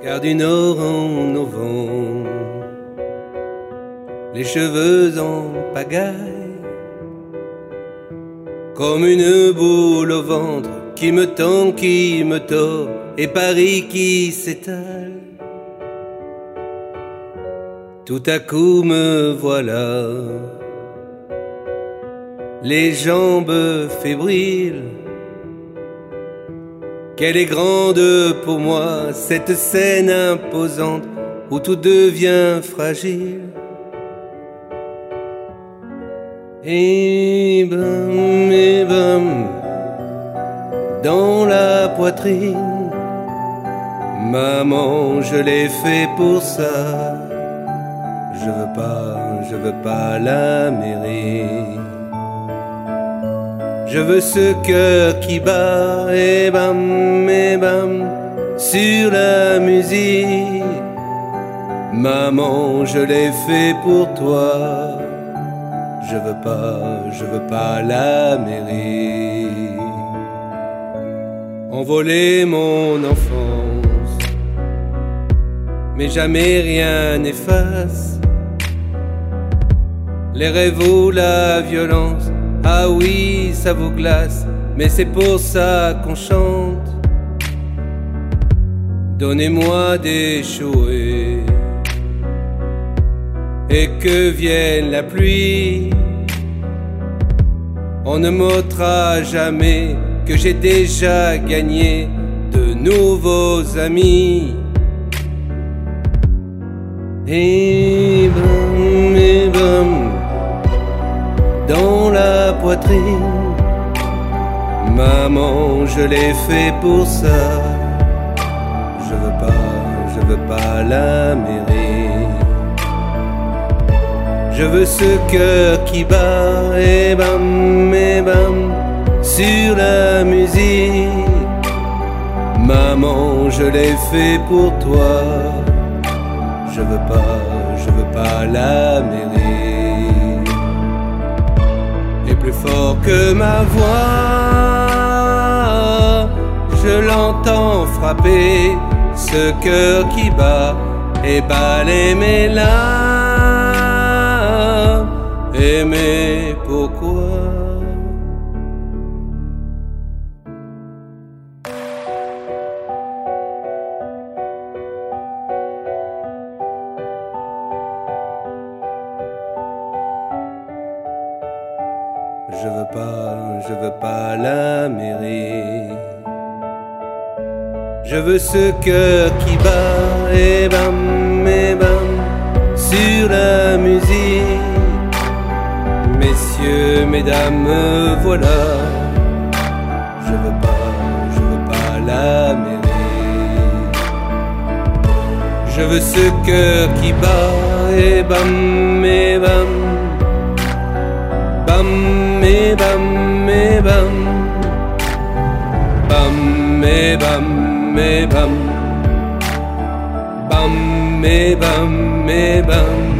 car du nord en novembre, les cheveux en pagaille, comme une boule au ventre qui me tend, qui me tord, et Paris qui s'étale. Tout à coup me voilà, les jambes fébriles. Qu'elle est grande pour moi, cette scène imposante où tout devient fragile. Et bam, dans la poitrine, maman, je l'ai fait pour ça. Je veux pas la mairie. Je veux ce cœur qui bat, et bam, sur la musique. Maman, je l'ai fait pour toi. Je veux pas la mairie. Envoler mon enfance, mais jamais rien n'efface les rêves ou la violence. Ah oui, ça vous glace, mais c'est pour ça qu'on chante. Donnez-moi d'échouer et que vienne la pluie. On ne m'ôtera jamais que j'ai déjà gagné de nouveaux amis. Et bam, dans la poitrine, maman, je l'ai fait pour ça. Je veux pas la mairie. Je veux ce cœur qui bat, et bam, sur la musique. Maman, je l'ai fait pour toi. Je veux pas la mairie. Et plus fort que ma voix, je l'entends frapper ce cœur qui bat et balayer mes larmes. Et mais pourquoi? Je veux pas la mairie. Je veux ce cœur qui bat, et bam, sur la musique. Messieurs, mesdames, me voilà. Je veux pas la mairie. Je veux ce cœur qui bat, et bam, bam, bam, bam, bam, bam.